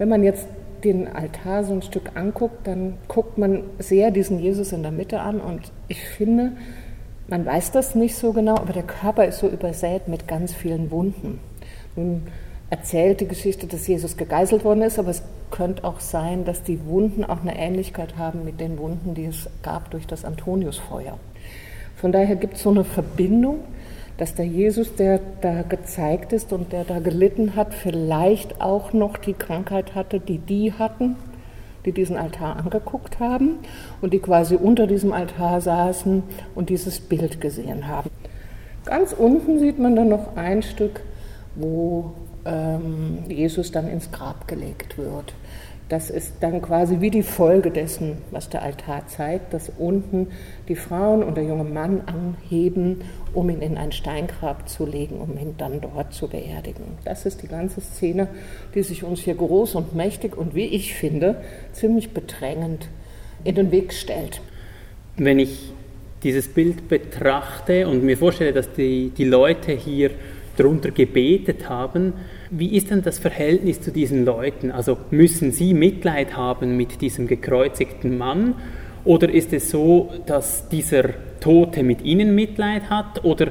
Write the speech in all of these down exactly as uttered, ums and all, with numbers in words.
Wenn man jetzt den Altar so ein Stück anguckt, dann guckt man sehr diesen Jesus in der Mitte an und ich finde, man weiß das nicht so genau, aber der Körper ist so übersät mit ganz vielen Wunden. Nun erzählt die Geschichte, dass Jesus gegeißelt worden ist, aber es könnte auch sein, dass die Wunden auch eine Ähnlichkeit haben mit den Wunden, die es gab durch das Antoniusfeuer. Von daher gibt es so eine Verbindung, dass der Jesus, der da gezeigt ist und der da gelitten hat, vielleicht auch noch die Krankheit hatte, die die hatten, die diesen Altar angeguckt haben und die quasi unter diesem Altar saßen und dieses Bild gesehen haben. Ganz unten sieht man dann noch ein Stück, wo ähm, Jesus dann ins Grab gelegt wird. Das ist dann quasi wie die Folge dessen, was der Altar zeigt, dass unten die Frauen und der junge Mann anheben, um ihn in ein Steingrab zu legen, um ihn dann dort zu beerdigen. Das ist die ganze Szene, die sich uns hier groß und mächtig und wie ich finde, ziemlich bedrängend in den Weg stellt. Wenn ich dieses Bild betrachte und mir vorstelle, dass die, die Leute hier darunter gebetet haben, wie ist denn das Verhältnis zu diesen Leuten? Also müssen sie Mitleid haben mit diesem gekreuzigten Mann? Oder ist es so, dass dieser Tote mit ihnen Mitleid hat? Oder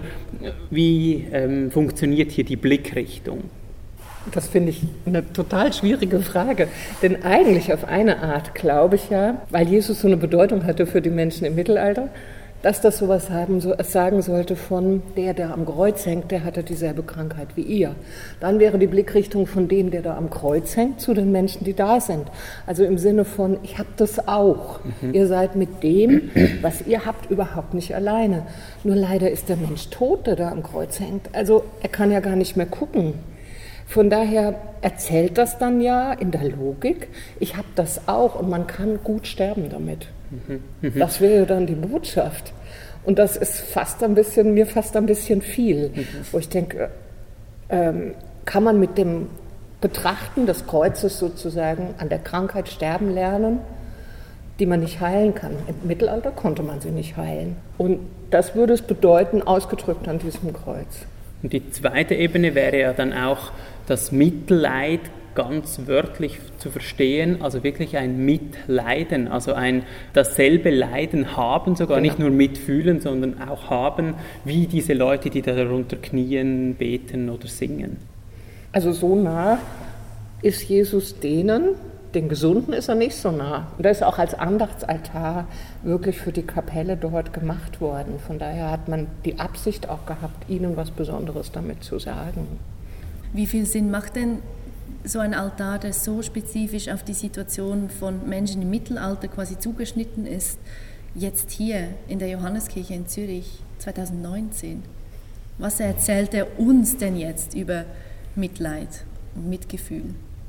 wie ähm, funktioniert hier die Blickrichtung? Das finde ich eine total schwierige Frage. Denn eigentlich auf eine Art glaube ich ja, weil Jesus so eine Bedeutung hatte für die Menschen im Mittelalter, dass das sowas haben, so, sagen sollte von der, der am Kreuz hängt, der hatte dieselbe Krankheit wie ihr. Dann wäre die Blickrichtung von dem, der da am Kreuz hängt, zu den Menschen, die da sind. Also im Sinne von, ich habe das auch. Mhm. Ihr seid mit dem, was ihr habt, überhaupt nicht alleine. Nur leider ist der Mensch tot, der da am Kreuz hängt. Also er kann ja gar nicht mehr gucken. Von daher erzählt das dann ja in der Logik, ich habe das auch und man kann gut sterben damit. Mhm. Das wäre dann die Botschaft. Und das ist fast ein bisschen, mir fast ein bisschen viel, mhm. wo ich denke, ähm, kann man mit dem Betrachten des Kreuzes sozusagen an der Krankheit sterben lernen, die man nicht heilen kann. Im Mittelalter konnte man sie nicht heilen. Und das würde es bedeuten, ausgedrückt an diesem Kreuz. Und die zweite Ebene wäre ja dann auch das Mitleid ganz wörtlich zu verstehen, also wirklich ein Mitleiden, also ein dasselbe Leiden haben, sogar genau. Nicht nur mitfühlen, sondern auch haben, wie diese Leute, die da darunter knien, beten oder singen. Also so nah ist Jesus denen, den Gesunden ist er nicht so nah. Und er ist auch als Andachtsaltar wirklich für die Kapelle dort gemacht worden. Von daher hat man die Absicht auch gehabt, ihnen was Besonderes damit zu sagen. Wie viel Sinn macht denn so ein Altar, der so spezifisch auf die Situation von Menschen im Mittelalter quasi zugeschnitten ist, jetzt hier in der Johanneskirche in Zürich zweitausendneunzehn? Was erzählt er uns denn jetzt über Mitleid und Mitgefühl?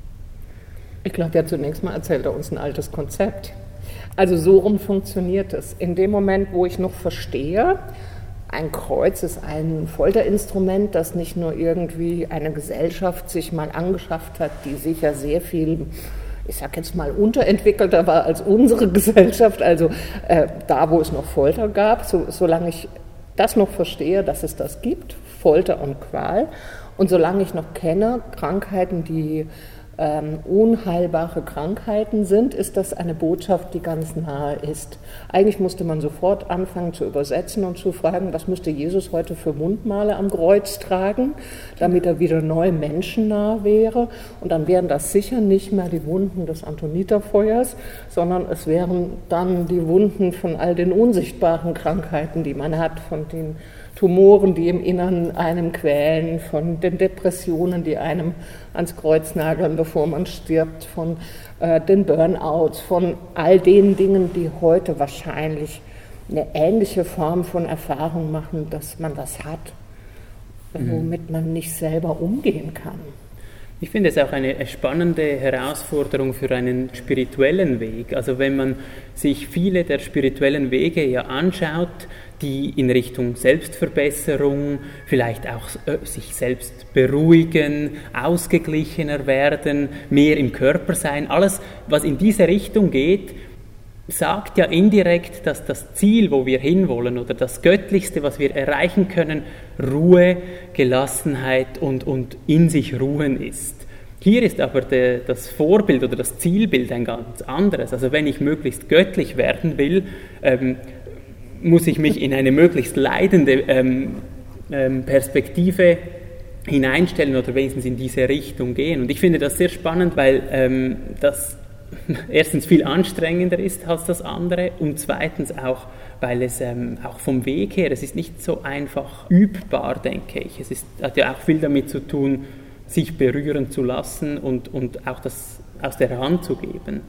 Ich glaube ja, zunächst mal erzählt er uns ein altes Konzept. Also so rum funktioniert es. In dem Moment, wo ich noch verstehe, ein Kreuz ist ein Folterinstrument, das nicht nur irgendwie eine Gesellschaft sich mal angeschafft hat, die sicher sehr viel, ich sag jetzt mal, unterentwickelter war als unsere Gesellschaft, also äh, da, wo es noch Folter gab, so, solange ich das noch verstehe, dass es das gibt, Folter und Qual, und solange ich noch kenne, Krankheiten, die ähm, unheilbare Krankheiten sind, ist das eine Botschaft, die ganz nahe ist. Eigentlich musste man sofort anfangen zu übersetzen und zu fragen, was müsste Jesus heute für Mundmale am Kreuz tragen, damit er wieder neu menschennah wäre. Und dann wären das sicher nicht mehr die Wunden des Antoniterfeuers, sondern es wären dann die Wunden von all den unsichtbaren Krankheiten, die man hat, von den Tumoren, die im Innern einem quälen, von den Depressionen, die einem ans Kreuz nageln, bevor man stirbt, von äh, den Burnouts, von all den Dingen, die heute wahrscheinlich eine ähnliche Form von Erfahrung machen, dass man was hat, womit man nicht selber umgehen kann. Ich finde es auch eine spannende Herausforderung für einen spirituellen Weg. Also wenn man sich viele der spirituellen Wege ja anschaut, die in Richtung Selbstverbesserung, vielleicht auch äh, sich selbst beruhigen, ausgeglichener werden, mehr im Körper sein, alles, was in diese Richtung geht, sagt ja indirekt, dass das Ziel, wo wir hinwollen oder das Göttlichste, was wir erreichen können, Ruhe, Gelassenheit und, und in sich ruhen ist. Hier ist aber de, das Vorbild oder das Zielbild ein ganz anderes. Also wenn ich möglichst göttlich werden will, ähm, muss ich mich in eine möglichst leidende ähm, ähm, Perspektive hineinstellen oder wenigstens in diese Richtung gehen. Und ich finde das sehr spannend, weil ähm, das erstens viel anstrengender ist als das andere und zweitens auch, weil es ähm, auch vom Weg her, es ist nicht so einfach übbar, denke ich. Es ist, hat ja auch viel damit zu tun, sich berühren zu lassen und, und auch das aus der Hand zu geben.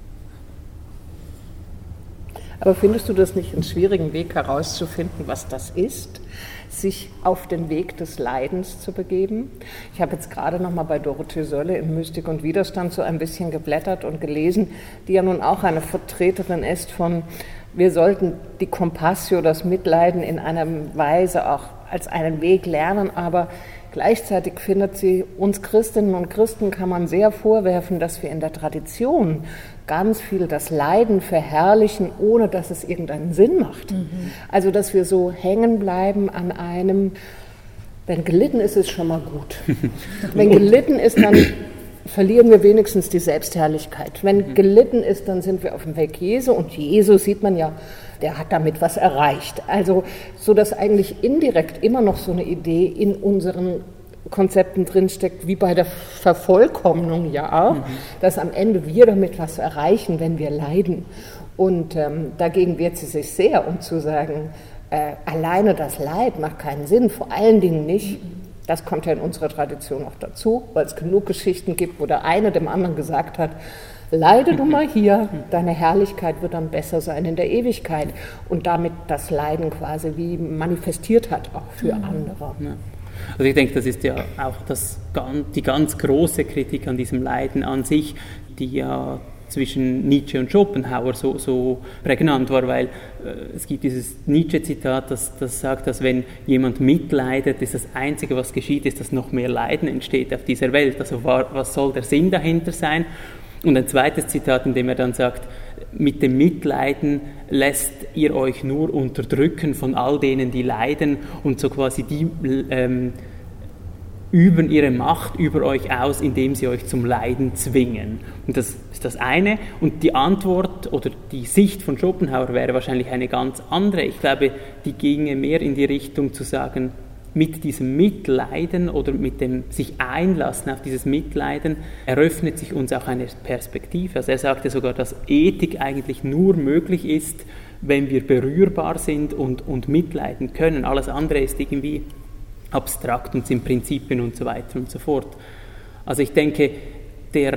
Aber findest du das nicht einen schwierigen Weg herauszufinden, was das ist, sich auf den Weg des Leidens zu begeben? Ich habe jetzt gerade noch mal bei Dorothee Sölle in Mystik und Widerstand so ein bisschen geblättert und gelesen, die ja nun auch eine Vertreterin ist von, wir sollten die Compassio, das Mitleiden in einer Weise auch als einen Weg lernen, aber gleichzeitig findet sie, uns Christinnen und Christen kann man sehr vorwerfen, dass wir in der Tradition ganz viel das Leiden verherrlichen, ohne dass es irgendeinen Sinn macht. Mhm. Also, dass wir so hängen bleiben an einem, wenn gelitten ist, ist schon mal gut. Wenn gelitten ist, dann verlieren wir wenigstens die Selbstherrlichkeit. Wenn mhm. gelitten ist, dann sind wir auf dem Weg Jesu und Jesus sieht man ja, der hat damit was erreicht. Also, so dass eigentlich indirekt immer noch so eine Idee in unseren Konzepten drinsteckt, wie bei der Vervollkommnung ja auch, mhm. dass am Ende wir damit was erreichen, wenn wir leiden. Und ähm, dagegen wehrt sie sich sehr, um zu sagen, äh, alleine das Leid macht keinen Sinn, vor allen Dingen nicht, das kommt ja in unserer Tradition auch dazu, weil es genug Geschichten gibt, wo der eine dem anderen gesagt hat, leide du mal hier, deine Herrlichkeit wird dann besser sein in der Ewigkeit und damit das Leiden quasi wie manifestiert hat, auch für mhm. andere. Ja. Also ich denke, das ist ja auch das, die ganz große Kritik an diesem Leiden an sich, die ja zwischen Nietzsche und Schopenhauer so, so prägnant war, weil äh, es gibt dieses Nietzsche-Zitat, das, das sagt, dass wenn jemand mitleidet, ist das Einzige, was geschieht, ist, dass noch mehr Leiden entsteht auf dieser Welt. Also war, was soll der Sinn dahinter sein? Und ein zweites Zitat, in dem er dann sagt, mit dem Mitleiden lässt ihr euch nur unterdrücken von all denen, die leiden und so quasi die ähm, üben ihre Macht über euch aus, indem sie euch zum Leiden zwingen. Und das ist das eine. Und die Antwort oder die Sicht von Schopenhauer wäre wahrscheinlich eine ganz andere. Ich glaube, die ginge mehr in die Richtung zu sagen, mit diesem Mitleiden oder mit dem sich einlassen auf dieses Mitleiden eröffnet sich uns auch eine Perspektive. Also er sagte sogar, dass Ethik eigentlich nur möglich ist, wenn wir berührbar sind und, und mitleiden können. Alles andere ist irgendwie abstrakt und sind Prinzipien und so weiter und so fort. Also ich denke, der,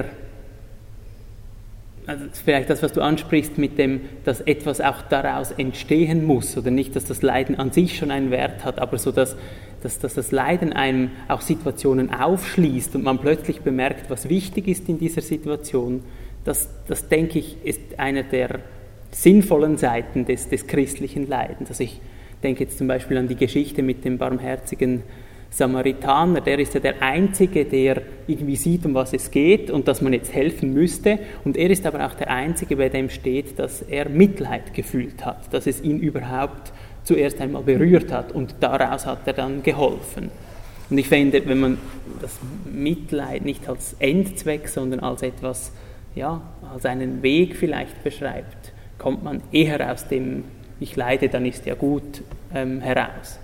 also vielleicht das, was du ansprichst mit dem, dass etwas auch daraus entstehen muss oder nicht, dass das Leiden an sich schon einen Wert hat, aber so, dass, dass, dass das Leiden einem auch Situationen aufschließt und man plötzlich bemerkt, was wichtig ist in dieser Situation, das, das denke ich, ist eine der sinnvollen Seiten des, des christlichen Leidens. Also ich denke jetzt zum Beispiel an die Geschichte mit dem barmherzigen Samaritaner, der ist ja der Einzige, der irgendwie sieht, um was es geht und dass man jetzt helfen müsste. Und er ist aber auch der Einzige, bei dem steht, dass er Mitleid gefühlt hat, dass es ihn überhaupt zuerst einmal berührt hat und daraus hat er dann geholfen. Und ich finde, wenn man das Mitleid nicht als Endzweck, sondern als etwas, ja, als einen Weg vielleicht beschreibt, kommt man eher aus dem Ich leide, dann ist ja gut ähm, heraus.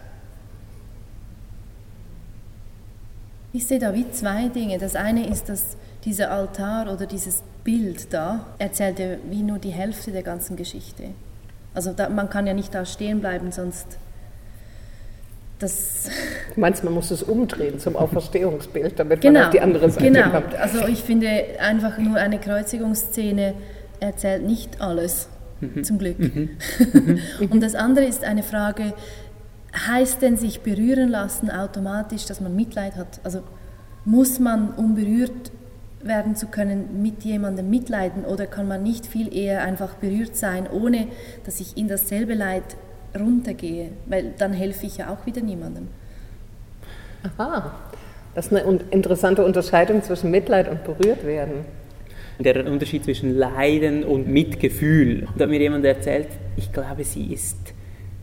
Ich sehe da wie zwei Dinge. Das eine ist, dass dieser Altar oder dieses Bild da erzählt ja wie nur die Hälfte der ganzen Geschichte. Also da, man kann ja nicht da stehen bleiben, sonst das... Du meinst, man muss es umdrehen zum Auferstehungsbild, damit genau, man auf die andere Seite genau. kommt. Genau, also ich finde einfach nur eine Kreuzigungsszene erzählt nicht alles. Mhm. Zum Glück. Mhm. Und das andere ist eine Frage, heißt denn sich berühren lassen automatisch, dass man Mitleid hat? Also muss man, um berührt werden zu können, mit jemandem mitleiden oder kann man nicht viel eher einfach berührt sein, ohne dass ich in dasselbe Leid runtergehe? Weil dann helfe ich ja auch wieder niemandem. Aha, das ist eine interessante Unterscheidung zwischen Mitleid und berührt werden. Der Unterschied zwischen Leiden und Mitgefühl. Und da hat mir jemand erzählt, ich glaube, sie ist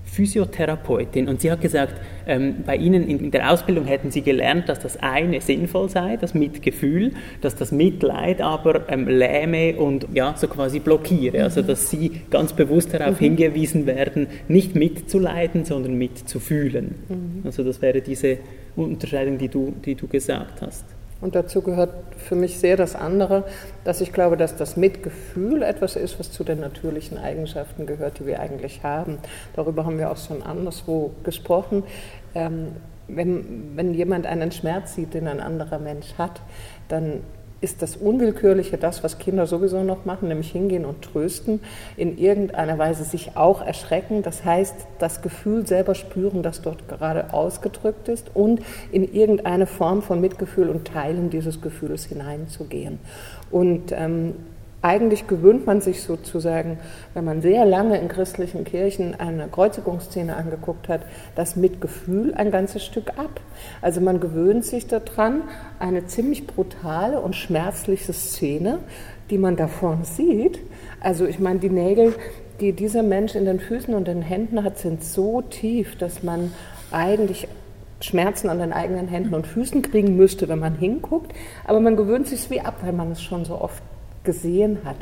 Physiotherapeutin und sie hat gesagt, ähm, bei Ihnen in der Ausbildung hätten Sie gelernt, dass das eine sinnvoll sei, das Mitgefühl, dass das Mitleid aber ähm, lähme und ja, so quasi blockiere. Also dass Sie ganz bewusst darauf mhm. hingewiesen werden, nicht mitzuleiden, sondern mitzufühlen. Mhm. Also das wäre diese Unterscheidung, die du, die du gesagt hast. Und dazu gehört für mich sehr das andere, dass ich glaube, dass das Mitgefühl etwas ist, was zu den natürlichen Eigenschaften gehört, die wir eigentlich haben. Darüber haben wir auch schon anderswo gesprochen. Ähm, wenn, wenn jemand einen Schmerz sieht, den ein anderer Mensch hat, dann ist das Unwillkürliche das, was Kinder sowieso noch machen, nämlich hingehen und trösten, in irgendeiner Weise sich auch erschrecken. Das heißt, das Gefühl selber spüren, das dort gerade ausgedrückt ist und in irgendeine Form von Mitgefühl und Teilen dieses Gefühls hineinzugehen. Und ähm, eigentlich gewöhnt man sich sozusagen, wenn man sehr lange in christlichen Kirchen eine Kreuzigungsszene angeguckt hat, das Mitgefühl ein ganzes Stück ab. Also man gewöhnt sich daran, eine ziemlich brutale und schmerzliche Szene, die man da vorne sieht. Also ich meine, die Nägel, die dieser Mensch in den Füßen und den Händen hat, sind so tief, dass man eigentlich Schmerzen an den eigenen Händen und Füßen kriegen müsste, wenn man hinguckt. Aber man gewöhnt sich wie ab, weil man es schon so oft gesehen hat.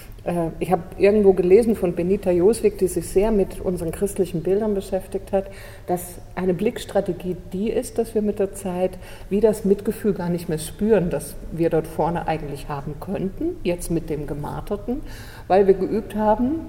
Ich habe irgendwo gelesen von Benita Joswig, die sich sehr mit unseren christlichen Bildern beschäftigt hat, dass eine Blickstrategie die ist, dass wir mit der Zeit wie das Mitgefühl gar nicht mehr spüren, das wir dort vorne eigentlich haben könnten, jetzt mit dem Gemarterten, weil wir geübt haben,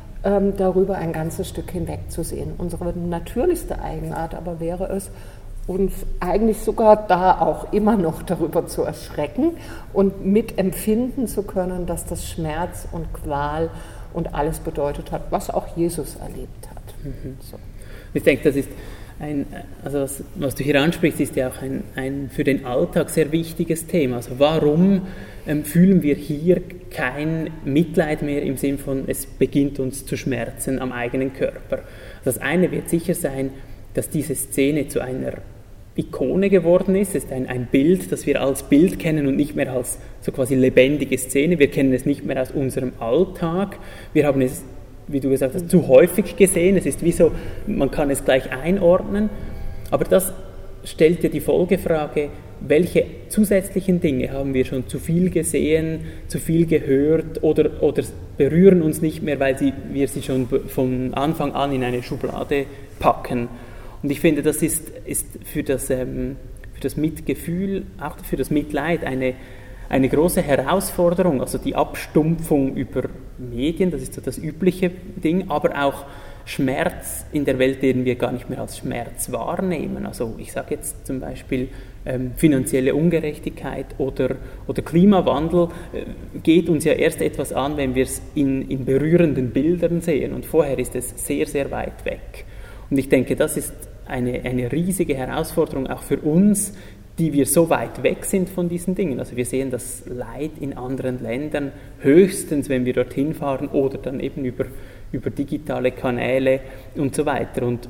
darüber ein ganzes Stück hinwegzusehen. Unsere natürlichste Eigenart aber wäre es, uns eigentlich sogar da auch immer noch darüber zu erschrecken und mitempfinden zu können, dass das Schmerz und Qual und alles bedeutet hat, was auch Jesus erlebt hat. Mhm. So. Ich denke, das ist ein, also was, was du hier ansprichst, ist ja auch ein, ein für den Alltag sehr wichtiges Thema. Also warum ähm, fühlen wir hier kein Mitleid mehr im Sinn von, es beginnt uns zu schmerzen am eigenen Körper? Das eine wird sicher sein, dass diese Szene zu einer Ikone geworden ist. Es ist ein, ein Bild, das wir als Bild kennen und nicht mehr als so quasi lebendige Szene. Wir kennen es nicht mehr aus unserem Alltag. Wir haben es, wie du gesagt hast, zu häufig gesehen. Es ist wie so, man kann es gleich einordnen. Aber das stellt ja die Folgefrage, welche zusätzlichen Dinge haben wir schon zu viel gesehen, zu viel gehört oder, oder berühren uns nicht mehr, weil sie, wir sie schon von Anfang an in eine Schublade packen. Und ich finde, das ist, ist für, das, ähm, für das Mitgefühl, auch für das Mitleid eine, eine große Herausforderung. Also die Abstumpfung über Medien, das ist so das übliche Ding, aber auch Schmerz in der Welt, den wir gar nicht mehr als Schmerz wahrnehmen. Also ich sage jetzt zum Beispiel ähm, finanzielle Ungerechtigkeit oder, oder Klimawandel äh, geht uns ja erst etwas an, wenn wir es in, in berührenden Bildern sehen. Und vorher ist es sehr, sehr weit weg. Und ich denke, das ist Eine, eine riesige Herausforderung auch für uns, die wir so weit weg sind von diesen Dingen. Also wir sehen das Leid in anderen Ländern höchstens, wenn wir dorthin fahren oder dann eben über, über digitale Kanäle und so weiter. Und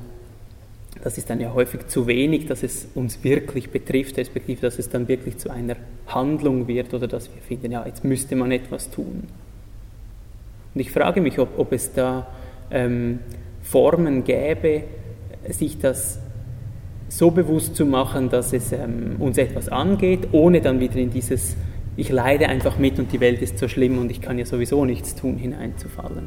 das ist dann ja häufig zu wenig, dass es uns wirklich betrifft, respektive dass es dann wirklich zu einer Handlung wird oder dass wir finden, ja, jetzt müsste man etwas tun. Und ich frage mich, ob, ob es da ähm, Formen gäbe, sich das so bewusst zu machen, dass es ähm, uns etwas angeht, ohne dann wieder in dieses ich leide einfach mit und die Welt ist so schlimm und ich kann ja sowieso nichts tun, hineinzufallen.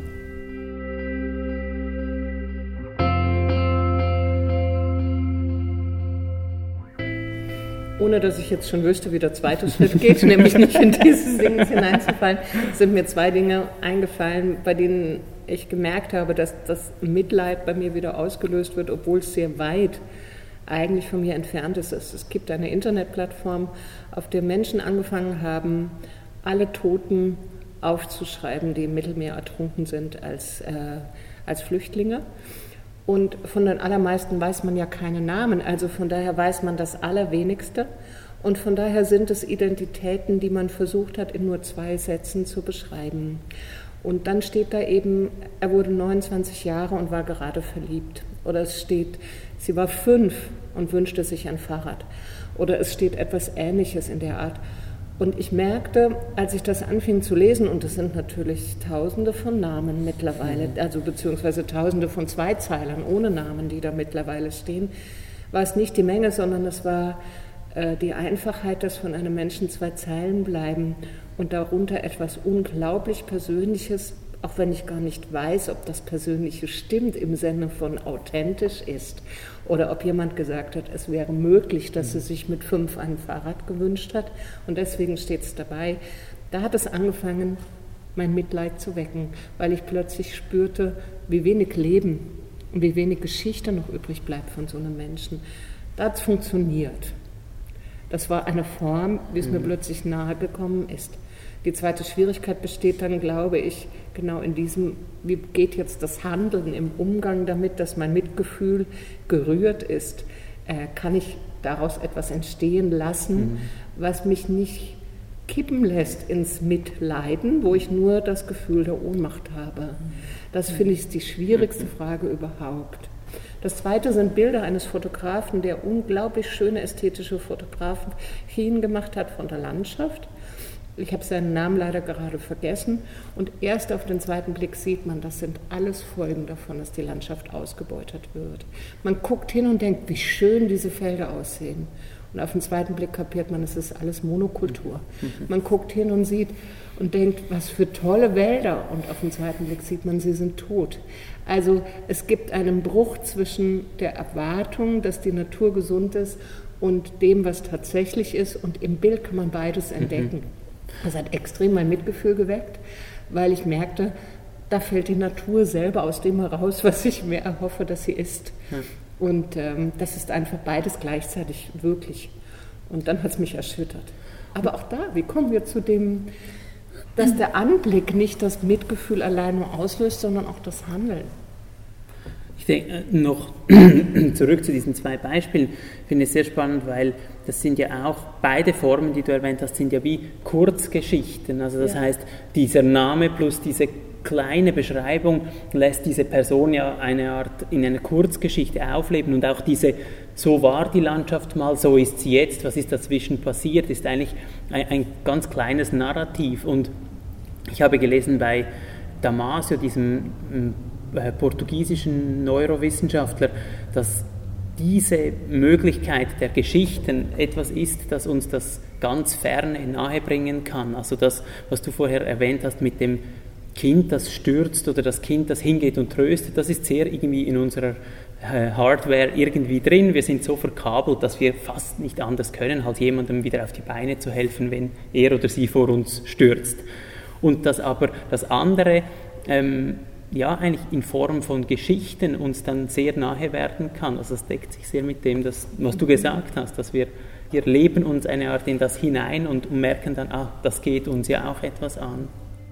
Ohne dass ich jetzt schon wüsste, wie der zweite Schritt geht, nämlich nicht in dieses Ding hineinzufallen, sind mir zwei Dinge eingefallen, bei denen ich gemerkt habe, dass das Mitleid bei mir wieder ausgelöst wird, obwohl es sehr weit eigentlich von mir entfernt ist. Es gibt eine Internetplattform, auf der Menschen angefangen haben, alle Toten aufzuschreiben, die im Mittelmeer ertrunken sind als, äh, als Flüchtlinge. Und von den allermeisten weiß man ja keine Namen, also von daher weiß man das Allerwenigste. Und von daher sind es Identitäten, die man versucht hat, in nur zwei Sätzen zu beschreiben. Und dann steht da eben, er wurde neunundzwanzig Jahre und war gerade verliebt. Oder es steht, sie war fünf und wünschte sich ein Fahrrad. Oder es steht etwas Ähnliches in der Art. Und ich merkte, als ich das anfing zu lesen, und es sind natürlich Tausende von Namen mittlerweile, also beziehungsweise Tausende von Zweizeilern ohne Namen, die da mittlerweile stehen, war es nicht die Menge, sondern es war äh, die Einfachheit, dass von einem Menschen zwei Zeilen bleiben und darunter etwas unglaublich Persönliches, auch wenn ich gar nicht weiß, ob das Persönliche stimmt im Sinne von authentisch ist oder ob jemand gesagt hat, es wäre möglich, dass sie sich mit fünf ein Fahrrad gewünscht hat und deswegen steht es dabei. Da hat es angefangen, mein Mitleid zu wecken, weil ich plötzlich spürte, wie wenig Leben und wie wenig Geschichte noch übrig bleibt von so einem Menschen. Da hat es funktioniert. Das war eine Form, wie es mhm. mir plötzlich nahe gekommen ist. Die zweite Schwierigkeit besteht dann, glaube ich, genau in diesem, wie geht jetzt das Handeln im Umgang damit, dass mein Mitgefühl gerührt ist. Äh, kann ich daraus etwas entstehen lassen, mhm. was mich nicht kippen lässt ins Mitleiden, wo ich nur das Gefühl der Ohnmacht habe. Das finde ich die schwierigste Frage überhaupt. Das zweite sind Bilder eines Fotografen, der unglaublich schöne ästhetische Fotografien gemacht hat von der Landschaft. Ich habe seinen Namen leider gerade vergessen und erst auf den zweiten Blick sieht man, das sind alles Folgen davon, dass die Landschaft ausgebeutet wird. Man guckt hin und denkt, wie schön diese Felder aussehen. Und auf den zweiten Blick kapiert man, es ist alles Monokultur. Man guckt hin und sieht und denkt, was für tolle Wälder. Und auf den zweiten Blick sieht man, sie sind tot. Also es gibt einen Bruch zwischen der Erwartung, dass die Natur gesund ist und dem, was tatsächlich ist. Und im Bild kann man beides entdecken. Das hat extrem mein Mitgefühl geweckt, weil ich merkte, da fällt die Natur selber aus dem heraus, was ich mir erhoffe, dass sie ist. Ja. Und ähm, das ist einfach beides gleichzeitig wirklich. Und dann hat es mich erschüttert. Aber auch da, wie kommen wir zu dem, dass der Anblick nicht das Mitgefühl allein nur auslöst, sondern auch das Handeln? Ich denke noch zurück zu diesen zwei Beispielen, finde ich sehr spannend, weil das sind ja auch, beide Formen, die du erwähnt hast, sind ja wie Kurzgeschichten. Also das ja. heißt, dieser Name plus diese kleine Beschreibung lässt diese Person ja eine Art in einer Kurzgeschichte aufleben und auch diese, so war die Landschaft mal, so ist sie jetzt, was ist dazwischen passiert, ist eigentlich ein, ein ganz kleines Narrativ. Und ich habe gelesen bei Damasio, diesem äh, portugiesischen Neurowissenschaftler, dass diese Möglichkeit der Geschichten etwas ist, das uns das ganz Ferne nahebringen kann. Also das, was du vorher erwähnt hast mit dem Kind, das stürzt oder das Kind, das hingeht und tröstet, das ist sehr irgendwie in unserer äh, Hardware irgendwie drin. Wir sind so verkabelt, dass wir fast nicht anders können, als jemandem wieder auf die Beine zu helfen, wenn er oder sie vor uns stürzt. Und dass aber das andere ähm, ja eigentlich in Form von Geschichten uns dann sehr nahe werden kann. Also das deckt sich sehr mit dem, das, was du gesagt hast, dass wir, wir leben uns eine Art in das hinein und merken dann, ah, das geht uns ja auch etwas an.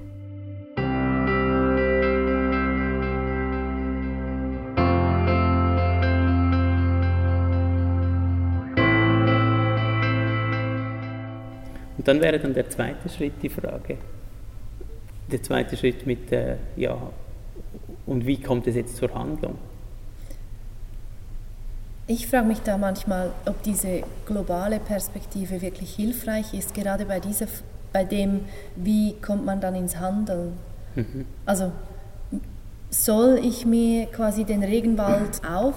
Und dann wäre dann der zweite Schritt die Frage, der zweite Schritt mit, äh, ja, und wie kommt es jetzt zur Handlung? Ich frage mich da manchmal, ob diese globale Perspektive wirklich hilfreich ist, gerade bei, dieser, bei dem, wie kommt man dann ins Handeln. Mhm. Also soll ich mir quasi den Regenwald auch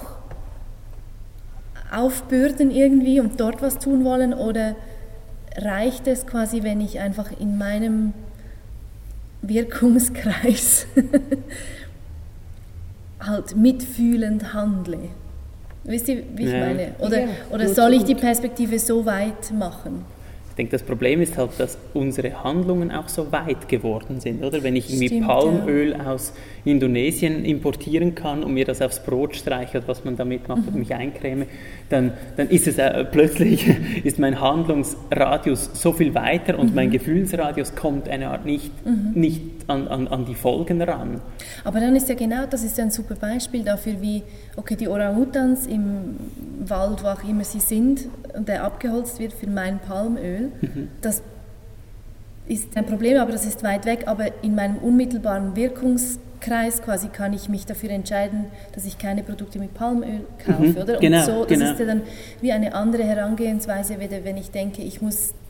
aufbürden irgendwie und dort was tun wollen oder reicht es quasi, wenn ich einfach in meinem Wirkungskreis halt mitfühlend handle? Wisst ihr, wie ich ja. meine? Oder, ja, oder soll ich die Perspektive so weit machen? Ich denke, das Problem ist halt, dass unsere Handlungen auch so weit geworden sind, oder? Wenn ich irgendwie Stimmt, Palmöl ja. aus Indonesien importieren kann und mir das aufs Brot streiche, was man damit macht, mhm. oder mich eincreme, dann, dann ist es äh, plötzlich ist mein Handlungsradius so viel weiter und mhm. mein Gefühlsradius kommt eine Art nicht, mhm. nicht an, an, an die Folgen ran. Aber dann ist ja genau, das ist ja ein super Beispiel dafür, wie, okay, die Orang-Utans im Wald, wo auch immer sie sind, und der abgeholzt wird für mein Palmöl, mhm. das ist ein Problem, aber das ist weit weg, aber in meinem unmittelbaren Wirkungskreis quasi kann ich mich dafür entscheiden, dass ich keine Produkte mit Palmöl kaufe, mhm. oder? Und genau, so, das genau. ist ja dann wie eine andere Herangehensweise, wenn ich denke, ich muss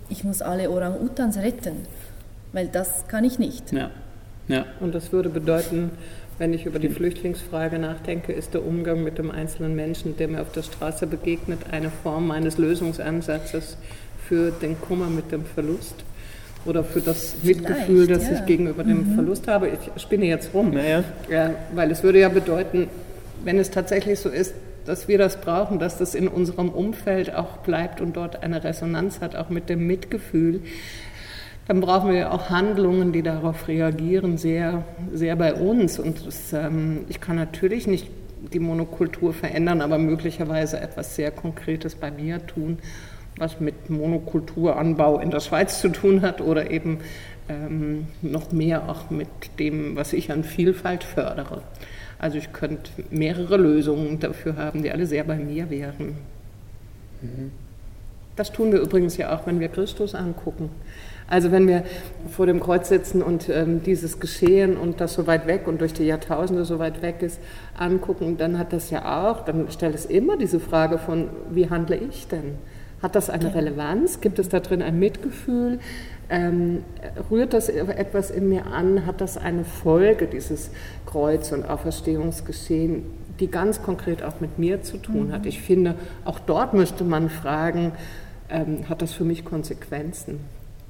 ich muss alle Orang-Utans retten, weil das kann ich nicht. Ja. Ja. Und das würde bedeuten, wenn ich über die Flüchtlingsfrage nachdenke, ist der Umgang mit dem einzelnen Menschen, der mir auf der Straße begegnet, eine Form meines Lösungsansatzes für den Kummer mit dem Verlust oder für das Mitgefühl, Vielleicht, das ja. ich gegenüber dem mhm. Verlust habe. Ich spinne jetzt rum, naja. ja, weil es würde ja bedeuten, wenn es tatsächlich so ist, dass wir das brauchen, dass das in unserem Umfeld auch bleibt und dort eine Resonanz hat, auch mit dem Mitgefühl, dann brauchen wir ja auch Handlungen, die darauf reagieren, sehr, sehr bei uns. Und das, ähm, ich kann natürlich nicht die Monokultur verändern, aber möglicherweise etwas sehr Konkretes bei mir tun, was mit Monokulturanbau in der Schweiz zu tun hat oder eben ähm, noch mehr auch mit dem, was ich an Vielfalt fördere. Also ich könnte mehrere Lösungen dafür haben, die alle sehr bei mir wären. Mhm. Das tun wir übrigens ja auch, wenn wir Christus angucken. Also wenn wir vor dem Kreuz sitzen und ähm, dieses Geschehen und das so weit weg und durch die Jahrtausende so weit weg ist, angucken, dann hat das ja auch, dann stellt es immer diese Frage von, wie handle ich denn? Hat das eine Relevanz? Gibt es da drin ein Mitgefühl? Ähm, rührt das etwas in mir an? Hat das eine Folge, dieses Kreuz- und Auferstehungsgeschehen, die ganz konkret auch mit mir zu tun hat? Ich finde, auch dort müsste man fragen, ähm, hat das für mich Konsequenzen?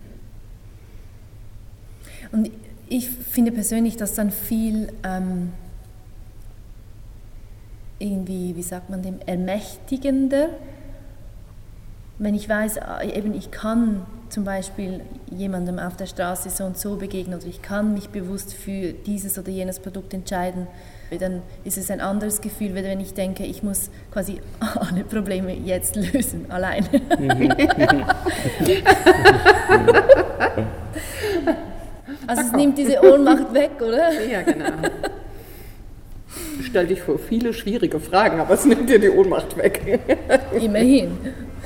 Und ich finde persönlich, dass dann viel ähm, irgendwie, wie sagt man dem, ermächtigender, wenn ich weiß, eben ich kann zum Beispiel jemandem auf der Straße so und so begegnen oder ich kann mich bewusst für dieses oder jenes Produkt entscheiden, dann ist es ein anderes Gefühl, als wenn ich denke, ich muss quasi alle Probleme jetzt lösen, alleine. Also es nimmt diese Ohnmacht weg, oder? Ja, genau. Stell dich vor viele schwierige Fragen, aber es nimmt dir die Ohnmacht weg. Immerhin.